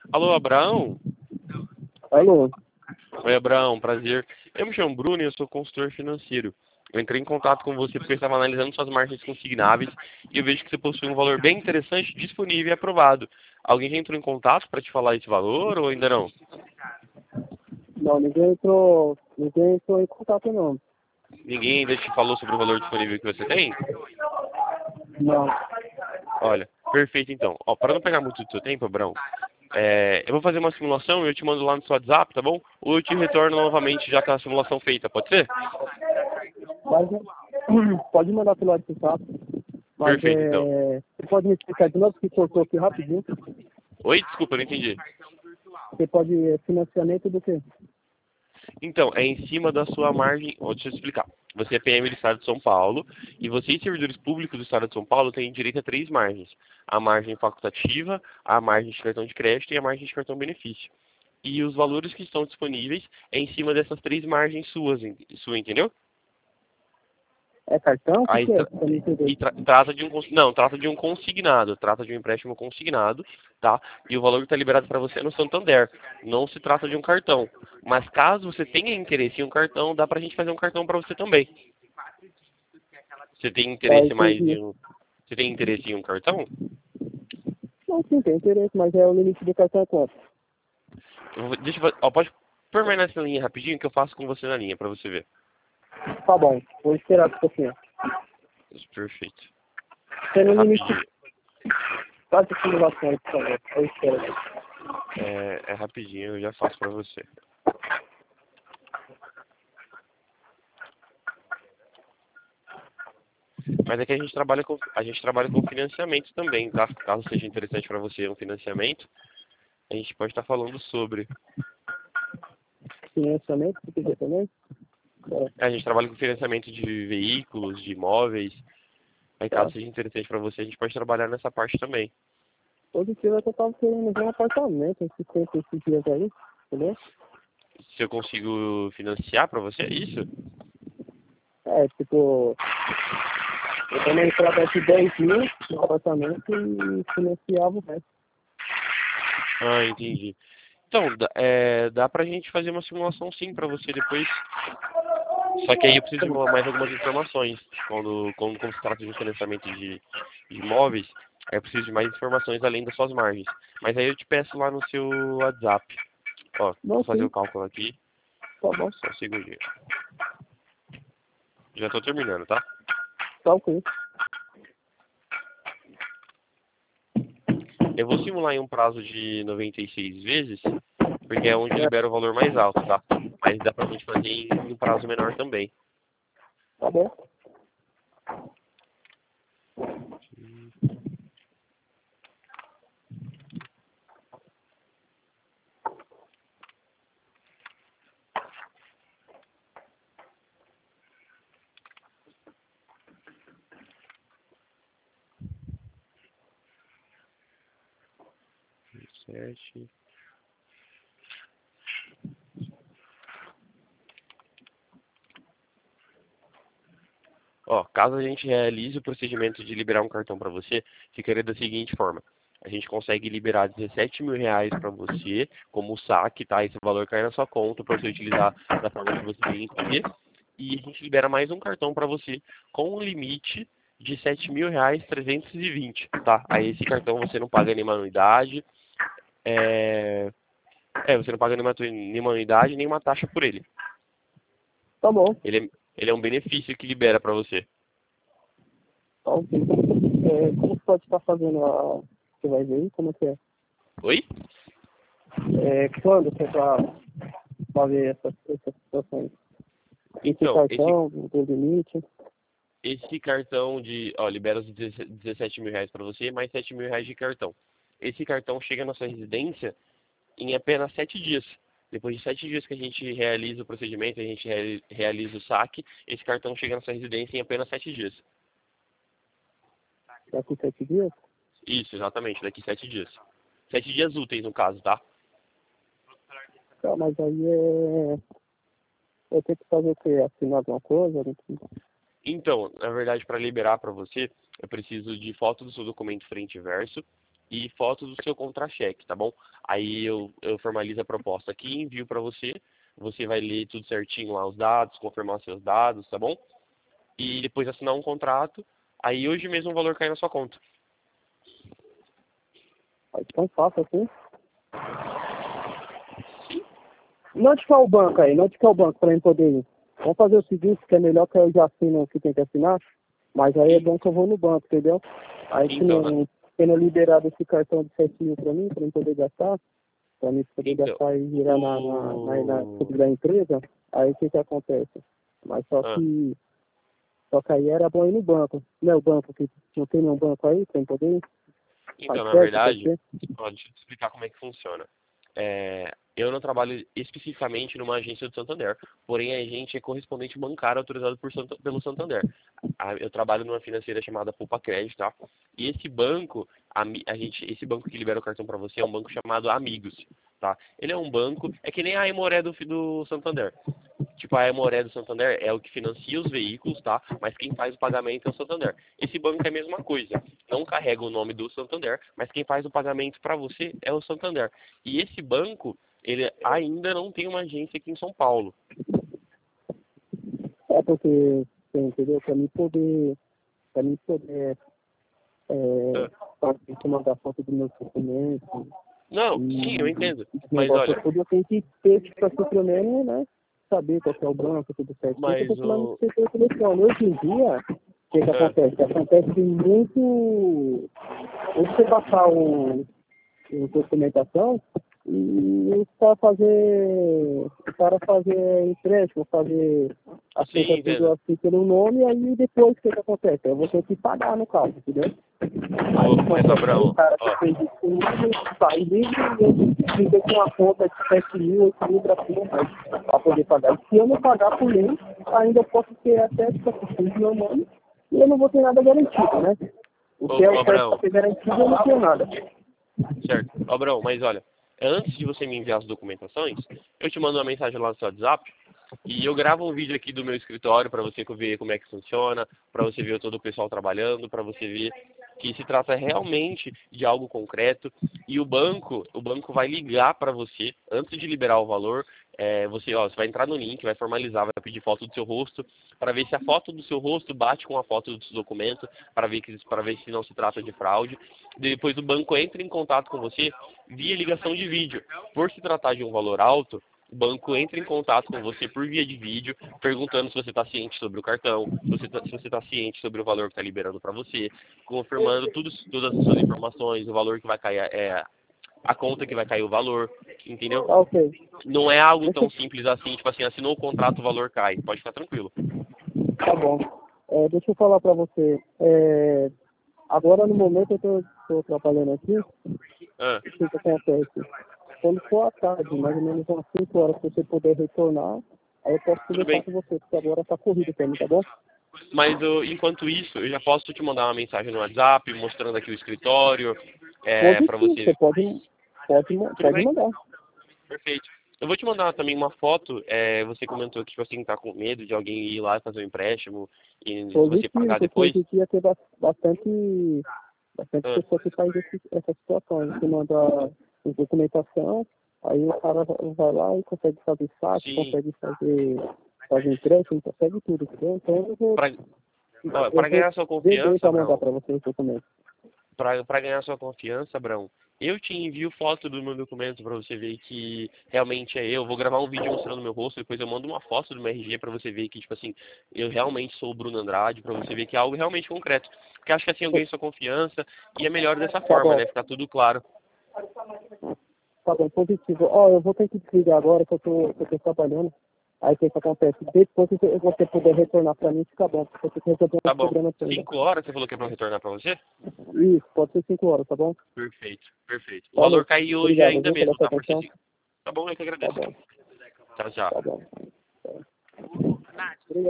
Alô, Abraão? Alô? Oi, Abraão, prazer. Eu me chamo Bruno e eu sou consultor financeiro. Eu entrei em contato com você porque eu estava analisando suas margens consignáveis e eu vejo que você possui um valor bem interessante, disponível e aprovado. Alguém já entrou em contato para te falar esse valor ou ainda não? Não, ninguém entrou em contato não. Ninguém ainda te falou sobre o valor disponível que você tem? Não. Olha, perfeito então. Ó, para não pegar muito do seu tempo, Abraão, eu vou fazer uma simulação e eu te mando lá no seu WhatsApp, tá bom? Ou eu te retorno novamente já com a simulação feita, pode ser? Mas, pode mandar pelo WhatsApp. Mas Perfeito então. você pode me explicar de novo que cortou aqui rapidinho? Oi, desculpa, não entendi. Você pode financiamento do quê? Então, é em cima da sua margem. Deixa eu explicar. Você é PM do Estado de São Paulo e vocês, servidores públicos do Estado de São Paulo, têm direito a três margens: a margem facultativa, a margem de cartão de crédito e a margem de cartão benefício. E os valores que estão disponíveis é em cima dessas três margens suas, entendeu? É cartão? O que Aí que é? Pra me entender. trata de trata de um consignado, trata de um empréstimo consignado, tá? E o valor que está liberado para você é no Santander. Não se trata de um cartão. Mas caso você tenha interesse em um cartão, dá pra gente fazer um cartão para você também. Você tem Tá, interesse mais entendi. em você tem interesse em um cartão? Não, sim, tem interesse, mas o limite do cartão é quanto? Deixa eu, pode permanecer nessa linha rapidinho que eu faço com você na linha para você ver. Tá bom, vou esperar um pouquinho. Perfeito. Tem É um limite, rapidinho. faz a simulação aí, por favor. Eu espero. É rapidinho, eu já faço para você. Mas é que a gente trabalha com financiamento também, tá? Caso seja interessante para você um financiamento, a gente pode estar falando sobre. Financiamento, você quiser também? A gente trabalha com financiamento de veículos, de imóveis. Aí Tá. caso seja interessante para você, a gente pode trabalhar nessa parte também. Positivo é que eu tava querendo ver um apartamento esses tempos, esses dias aí, entendeu? Se eu consigo financiar para você, é isso? É, tipo, eu também trabalho 10 mil no apartamento e financiava o resto. Ah, entendi. Então, dá pra gente fazer uma simulação sim para você depois. Só que aí eu preciso de mais algumas informações. Como se trata de um financiamento de imóveis, aí eu preciso de mais informações além das suas margens. Mas aí eu te peço lá no seu WhatsApp. Ó, Não, vou fazer sim, o cálculo aqui. tá bom. Só um segundinho. Já tô terminando, tá? Tá ok. Eu vou simular em um prazo de 96 vezes, porque é onde libera o valor mais alto, tá? Mas dá pra gente fazer em um prazo menor também. Tá bom. Sete. Ó, caso a gente realize o procedimento de liberar um cartão para você, ficaria da seguinte forma. A gente consegue liberar 17 mil reais para você, como saque, tá? Esse valor cai na sua conta para você utilizar da forma que você bem entender. E a gente libera mais um cartão para você com um limite de 7 mil reais 320, tá? Aí esse cartão você não paga nenhuma anuidade, é... você não paga nenhuma anuidade, nenhuma taxa por ele. Tá bom. Ele é um benefício que libera para você. Tá ok. Como você pode estar fazendo a... Você vai ver aí? Como que é? Oi? Quando você vai fazer essas situações? Esse Então, cartão, do limite? esse cartão libera os 17 mil reais para você, mais 7 mil reais de cartão. Esse cartão chega na sua residência em apenas 7 dias. Depois de 7 dias que a gente realiza o procedimento, a gente realiza o saque, esse cartão chega na sua residência em apenas 7 dias. Daqui 7 dias? Isso, exatamente, daqui 7 dias. 7 dias úteis, no caso, tá? Tá, mas aí eu tenho que fazer o quê? Assinar alguma coisa? Então, na verdade, para liberar para você, eu preciso de foto do seu documento frente e verso, e foto do seu contra-cheque, tá bom? Aí eu formalizo a proposta aqui e envio para você. Você vai ler tudo certinho lá os dados, confirmar seus dados, tá bom? E depois assinar um contrato. Aí hoje mesmo o valor cai na sua conta. Tão fácil assim. Onde que é o banco aí? Onde que é o banco para eu poder ir? Vamos fazer o seguinte, que é melhor que eu já assino o que tem que assinar, mas aí é bom que eu vou no banco, entendeu? Aí se não tendo liberado esse cartão de 7 mil para mim poder gastar, para mim poder gastar e virar na da empresa, aí o que acontece? Mas só que aí era bom ir no banco. Não é o banco que não tem nenhum banco aí para poder ir? Então, na verdade, ó, deixa eu te explicar como é que funciona. Eu não trabalho especificamente numa agência do Santander, porém a gente é correspondente bancário autorizado pelo Santander. Eu trabalho numa financeira chamada Poupa Crédito, tá? E esse banco, esse banco que libera o cartão para você é um banco chamado Amigos, tá? Ele é um banco, é que nem a Aimoré do Santander. Tipo, a Aimoré do Santander é o que financia os veículos, tá? Mas quem faz o pagamento é o Santander. Esse banco é a mesma coisa. Não carrega o nome do Santander, mas quem faz o pagamento para você é o Santander. E esse banco, ele ainda não tem uma agência aqui em São Paulo. É porque, você entendeu? Para mim poder mandar foto dos meus documentos. Não, sim, eu entendo. Mas olha, eu tenho que ter, tipo assim, pelo menos, né? Saber qual que é o banco, tudo certo. Mas eu tô falando de telefone. Hoje em dia, o que acontece? Acontece muito. Você passar a documentação e o cara fazer empréstimo, fazer as coisas tudo assim pelo nome, aí depois o que acontece? Eu vou ter que pagar no caso, entendeu? Mas, Abraão, o cara que fez isso comigo, sai livre e eu fico com uma conta de 7 mil, 8 mil para poder pagar. Se eu não pagar por ele, ainda posso ter até 5 meu nome e eu não vou ter nada garantido, né? O que é o certo para ter garantido, eu não tenho nada. Certo. Abraão, mas olha, antes de você me enviar as documentações, eu te mando uma mensagem lá no seu WhatsApp e eu gravo um vídeo aqui do meu escritório para você ver como é que funciona, para você ver todo o pessoal trabalhando, para você ver que se trata realmente de algo concreto e o banco vai ligar para você antes de liberar o valor. Você vai entrar no link, vai formalizar, vai pedir foto do seu rosto para ver se a foto do seu rosto bate com a foto do seu documento, para ver se não se trata de fraude. Depois o banco entra em contato com você via ligação de vídeo. Por se tratar de um valor alto, o banco entra em contato com você por via de vídeo, perguntando se você está ciente sobre o cartão, se você está ciente sobre o valor que está liberando para você, confirmando todas as suas informações, o valor que vai cair, a conta que vai cair o valor, entendeu? Ok. Não é algo tão simples assim, tipo assim, assinou o contrato, o valor cai. Pode ficar tranquilo. Tá bom. Deixa eu falar para você. Agora, no momento, eu estou trabalhando aqui. O que acontece? Quando for à tarde, mais ou menos umas 5 horas, se você puder retornar, aí eu posso conversar com você, porque agora está corrido para mim, tá bom? Mas enquanto isso, eu já posso te mandar uma mensagem no WhatsApp, mostrando aqui o escritório, para você... Você pode mandar. Perfeito. Eu vou te mandar também uma foto, você comentou que tipo assim, tá com medo de alguém ir lá fazer um empréstimo e você pagar depois. Hoje em dia tem bastante pessoa que faz essa situação. Você manda documentação, aí o cara vai lá e consegue fazer saque, consegue fazer empréstimo, consegue tudo, entendeu? Então eu vou... Para ganhar sua confiança, mandar para você o documento. Para ganhar sua confiança, Abrão, eu te envio foto do meu documento para você ver que realmente é eu. Vou gravar um vídeo mostrando meu rosto, depois eu mando uma foto do meu RG para você ver que, tipo assim, eu realmente sou o Bruno Andrade, para você ver que é algo realmente concreto. Porque acho que assim eu ganho sua confiança e é melhor dessa forma, né? Ficar tudo claro. Tá bom, positivo. Eu vou ter que desligar agora que eu tô trabalhando. Aí o que acontece? Depois se você puder retornar para mim, fica bom. Porque eu tenho que resolver Tá um bom. problema. 5 horas você falou que é para retornar para você? Isso, pode ser 5 horas, tá bom? Perfeito. O valor caiu hoje Obrigado, ainda mesmo, tá? Por atenção. Tá bom, eu que agradeço. Tá bom. Tchau, tchau. Tá bom. Obrigado.